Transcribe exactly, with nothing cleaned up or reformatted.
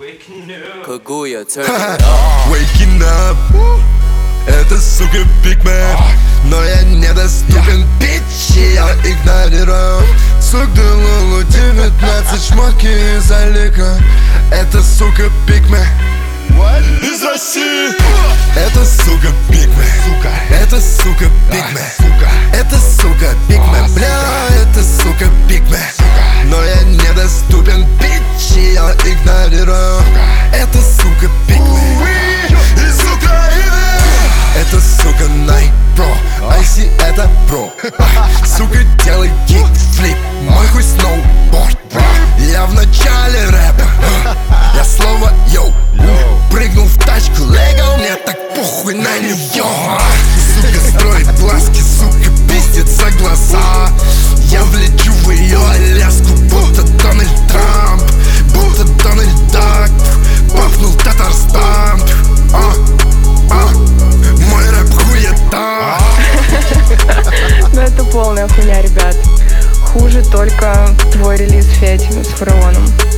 Kaguya, turn it up. Waking up. Это, сука, пикмен. Но я недоступен, бичи, я игнорирую. Сук Делулу, девятнадцать шмотки из Алика. Это, сука, пикмен из России. Это, сука, пикмен. Это, сука, пикмен. Это, сука, пикмен. Бля, это, сука, пикмен. Но я недоступен, бичи, я игнорирую. Это, сука, пикмен из Украины. Это, сука, Nike Pro, ай си это про. Сука, делай кикфлип, мой хуй сноуборд. Я в начале рэпа, я слово йоу. Прыгнул в тачку, лего, мне так похуй на неё. Сука, строит глазки, сука, пиздится глаза. Я влечу в её Аляску, будто Дональд Трамп. Будто Дональд Дак, пахнул Татарстан. А, а, мой рэп хуета. Ну это полная хуйня, ребят. Хуже только твой релиз, Федь, с Фараоном.